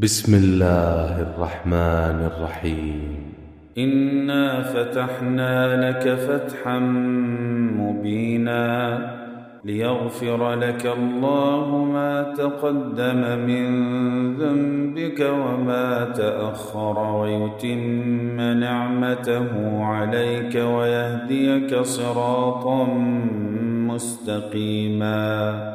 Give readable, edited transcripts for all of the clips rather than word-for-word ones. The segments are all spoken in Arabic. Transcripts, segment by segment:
بسم الله الرحمن الرحيم. إنا فتحنا لك فتحا مبينا ليغفر لك الله ما تقدم من ذنبك وما تأخر ويتم نعمته عليك ويهديك صراطا مستقيما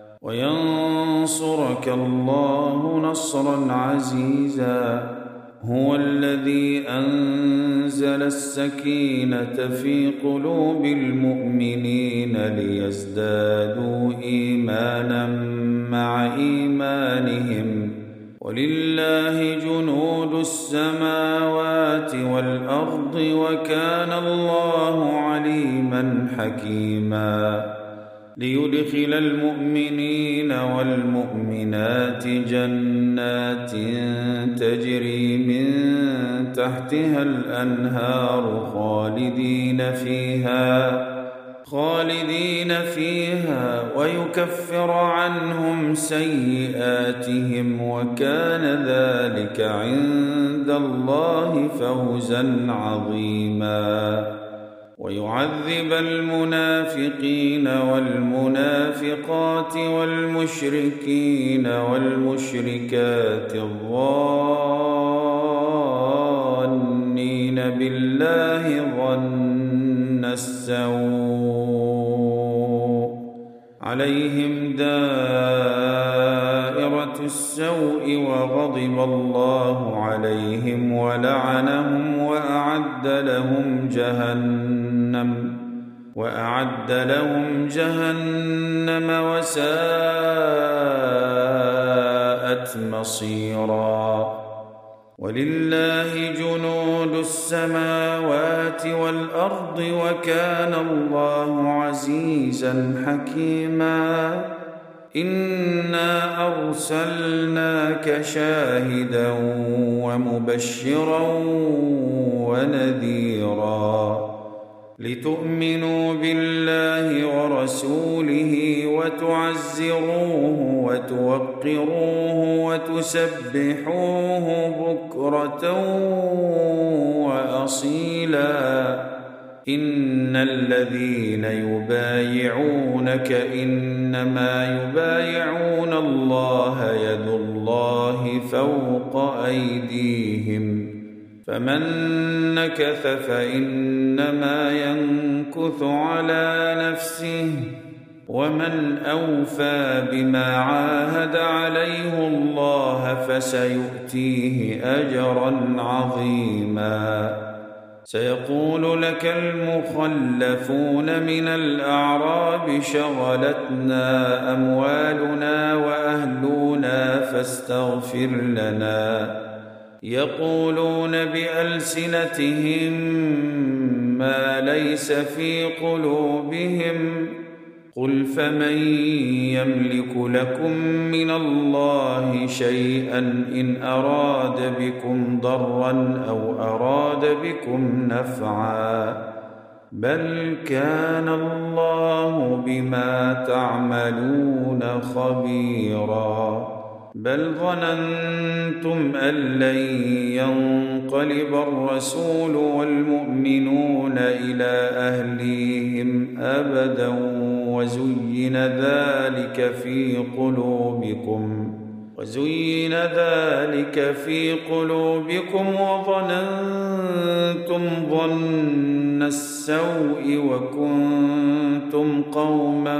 وينصرك الله نصرا عزيزا. هو الذي أنزل السكينة في قلوب المؤمنين ليزدادوا إيمانا مع إيمانهم ولله جنود السماوات والأرض وكان الله عليما حكيما. ليدخل المؤمنين والمؤمنات جنات تجري من تحتها الأنهار خالدين فيها ويكفر عنهم سيئاتهم وكان ذلك عند الله فوزا عظيما. ويعذب المنافقين والمنافقات والمشركين والمشركات الظانين بالله ظن السوء عليهم دائرة السوء وغضب الله عليهم ولعنهم وأعد لهم جهنم وساءت مصيرا. ولله جنود السماوات والأرض وكان الله عزيزا حكيما. إنا أرسلناك شاهدا ومبشرا ونذيرا لتؤمنوا بالله ورسوله وتعزروه وتوقروه وتسبحوه بكرة وأصيلا. إن الذين يبايعونك إنما يبايعون الله يد الله فوق أيديهم فمن نكث فإنما ينكث على نفسه ومن أوفى بما عاهد عليه الله فسيؤتيه أجرا عظيما. سيقول لك المخلفون من الأعراب شغلتنا أموالنا وأهلنا فاستغفر لنا. يقولون بألسنتهم ما ليس في قلوبهم قل فمن يملك لكم من الله شيئا إن أراد بكم ضرا أو أراد بكم نفعا بل كان الله بما تعملون خبيرا. بل ظننتم أن لن ينقلب الرسول والمؤمنون إلى أهليهم أبدا وزين ذلك في قلوبكم وظننتم ظن السوء وكنتم قوما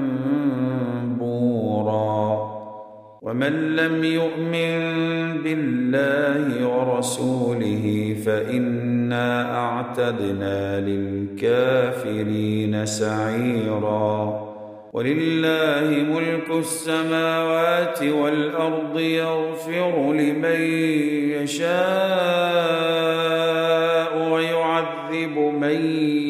بورا. ومن لم يؤمن بالله ورسوله فإنا أعتدنا للكافرين سعيرا. ولله ملك السماوات والأرض يغفر لمن يشاء ويعذب من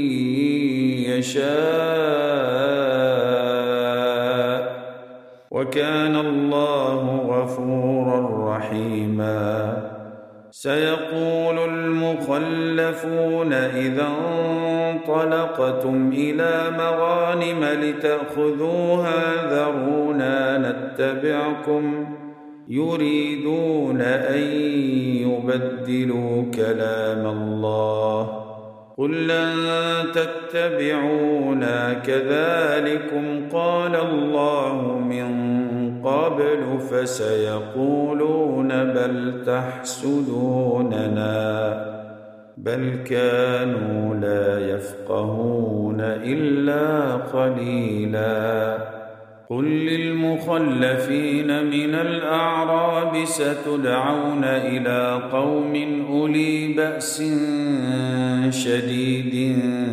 يشاء وكان الله غفورا رحيما. سيقول المخلفون إذا انطلقتم إلى مغانم لتأخذوها ذرونا نتبعكم يريدون أن يبدلوا كلام الله. قل لن تتبعونا كذلكم قال الله من قبل فسيقولون بل تحسدوننا بل كانوا لا يفقهون إلا قليلا. قل للمخلفين من الأعراب ستدعون إلى قوم أولي بأس شديد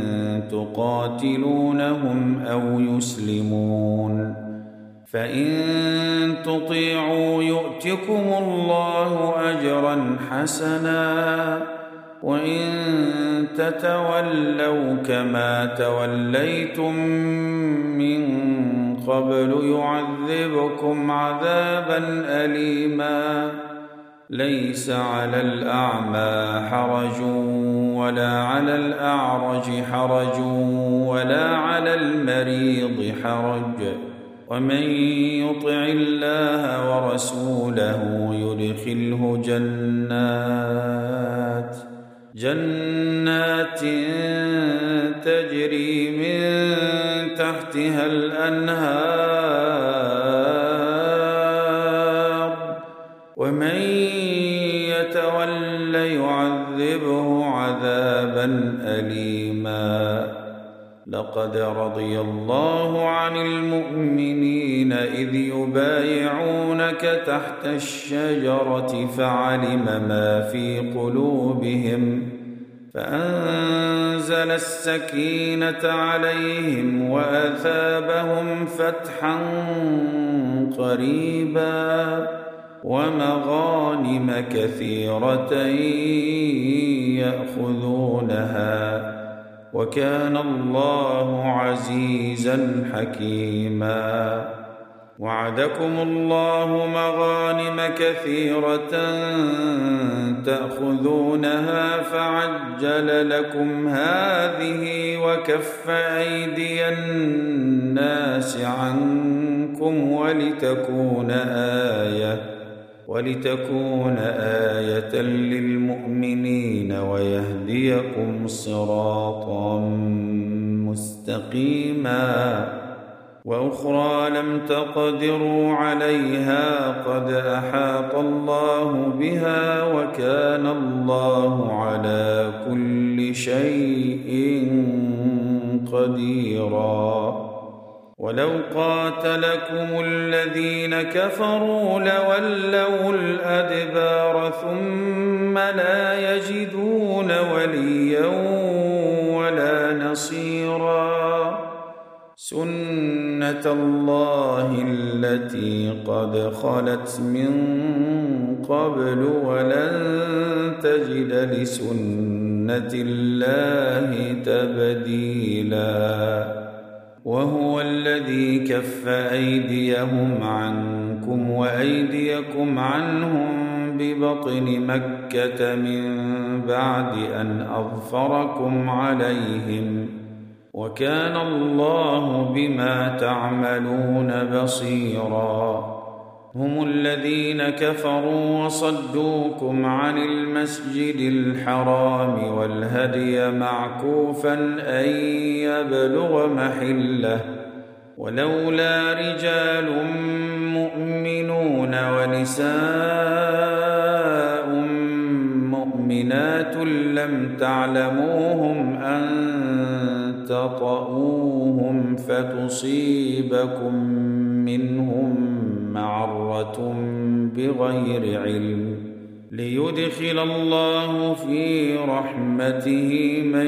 تقاتلونهم أو يسلمون فإن تطيعوا يؤتكم الله أجرا حسنا وإن تتولوا كما توليتم من قبل يعذبكم عذابا أليما. ليس على الأعمى حرج ولا على الأعرج حرج ولا على المريض حرج ومن يطع الله ورسوله يدخله جنات تجري من تحتها الأنهار ومن يتول يعذبه عذابا أليما. لقد رضي الله عن المؤمنين إذ يبايعونك تحت الشجرة فعلم ما في قلوبهم فأنزل السكينة عليهم وأثابهم فتحا قريبا ومغانم كثيرة يأخذونها وكان الله عزيزا حكيما. وعدكم الله مغانم كثيرة تأخذونها فعجل لكم هذه وكف أيدي الناس عنكم ولتكون آية للمؤمنين ويهديكم صراطا مستقيما. وأخرى لم تقدروا عليها قد أحاط الله بها وكان الله على كل شيء قديرا. ولو قاتلكم الذين كفروا لولوا الأدبار ثم لا يجدون وليا ولا نصيرا. سنة الله التي قد خلت من قبل ولن تجد لسنة الله تبديلا. وهو الذي كف أيديهم عنكم وأيديكم عنهم ببطن مكة من بعد أن أظفركم عليهم وكان الله بما تعملون بصيرا. هم الذين كفروا وصدوكم عن المسجد الحرام والهدي معكوفا أن يبلغ محله ولولا رجال مؤمنون ونساء مؤمنات لم تعلموهم أن تطؤوهم فتصيبكم منهم معرة بغير علم ليدخل الله في رحمته من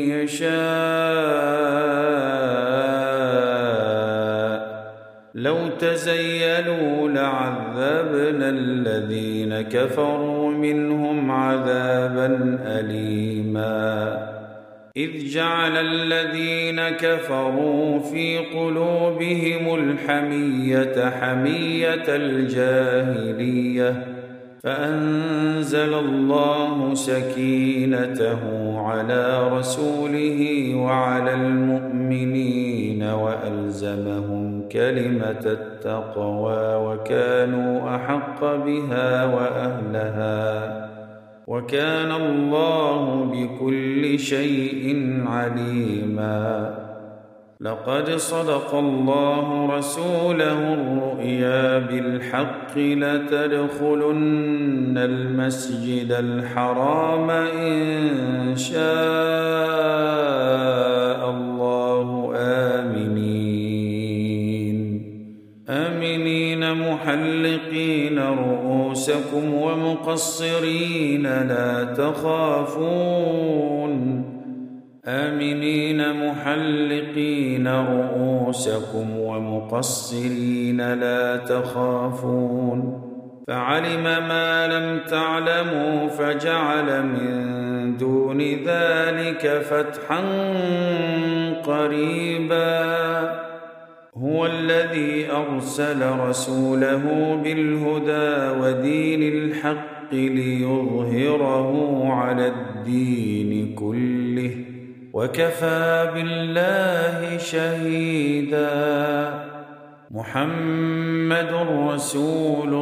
يشاء. لو تزيلوا لعذبنا الذين كفروا منهم عذابا أليما. إذ جعل الذين كفروا في قلوبهم الحمية حمية الجاهلية فأنزل الله سكينته على رسوله وعلى المؤمنين وألزمهم كلمة التقوى وكانوا أحق بها وأهلها وكان الله بكل شيء عليما. لقد صدق الله رسوله الرؤيا بالحق لتدخلن المسجد الحرام إن شاء الله آمنين محلقين رؤوسكم ومقصرين لا تخافون محلقين رؤوسكم ومقصرين لا تخافون فعلم ما لم تعلموا فجعل من دون ذلك فتحا قريبا. هو الذي أرسل رسوله بالهدى ودين الحق ليظهره على الدين كله وكفى بالله شهيدا. محمد رسول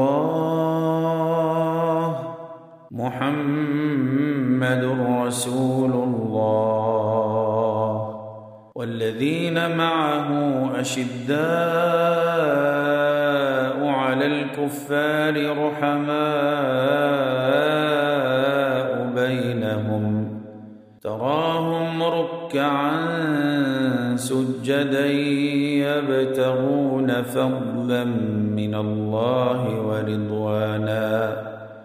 الله والذين معه أشداء على الكفار رحماء بينهم تراهم ركعا سجدا يبتغون فضلا من الله ورضوانا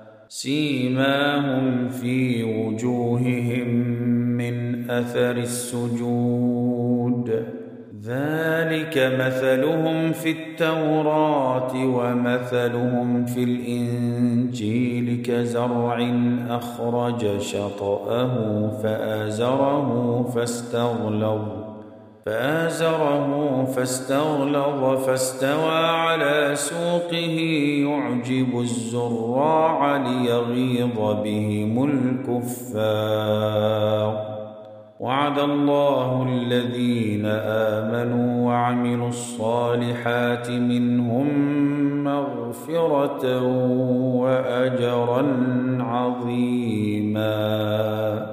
سيماهم في وجوههم من أثر السجود ذلك مثلهم في التوراة ومثلهم في الإنجيل كزرع أخرج شطأه فآزره فاستغلظ فاستوى على سوقه يعجب الزراع ليغيظ بهم الكفار. وعد الله الذين آمنوا وعملوا الصالحات منهم مغفرة وأجرا عظيما.